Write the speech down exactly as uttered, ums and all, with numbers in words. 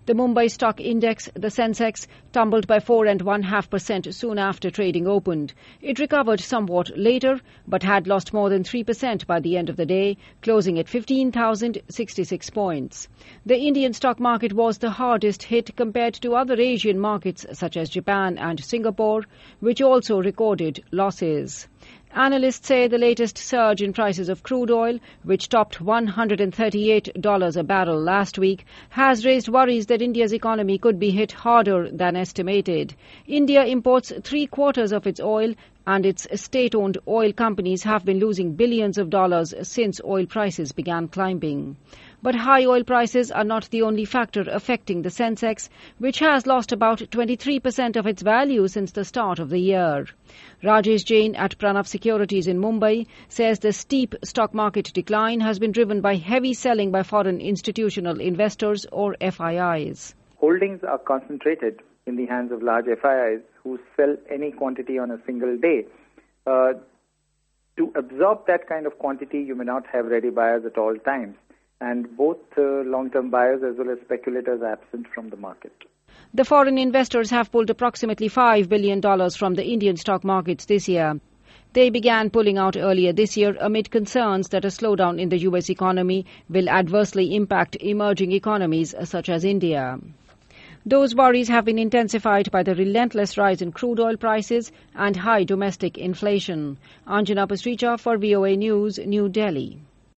The Mumbai Stock Index, the Sensex, tumbled by four and one half percent soon after trading opened. It recovered somewhat later, but had lost more than three percent by the end of the day, closing at fifteen thousand sixty-six points. The Indian stock market was the hardest hit compared to other Asian markets such as Japan and Singapore, which also recorded losses. Analysts say the latest surge in prices of crude oil, which topped one hundred thirty-eight dollars a barrel last week, has raised worries that India's economy could be hit harder than estimated. India imports three quarters of its oil, and its state-owned oil companies have been losing billions of dollars since oil prices began climbing. But high oil prices are not the only factor affecting the Sensex, which has lost about twenty-three percent of its value since the start of the year. Rajesh Jain at Pranav Securities in Mumbai says the steep stock market decline has been driven by heavy selling by foreign institutional investors or F I Is. Holdings are concentrated in the hands of large F I Is who sell any quantity on a single day. Uh, to absorb that kind of quantity, you may not have ready buyers at all times. And both uh, long-term buyers as well as speculators are absent from the market. The foreign investors have pulled approximately five billion dollars from the Indian stock markets this year. They began pulling out earlier this year amid concerns that a slowdown in the U S economy will adversely impact emerging economies such as India. Those worries have been intensified by the relentless rise in crude oil prices and high domestic inflation. Anjana Pasricha for V O A News, New Delhi.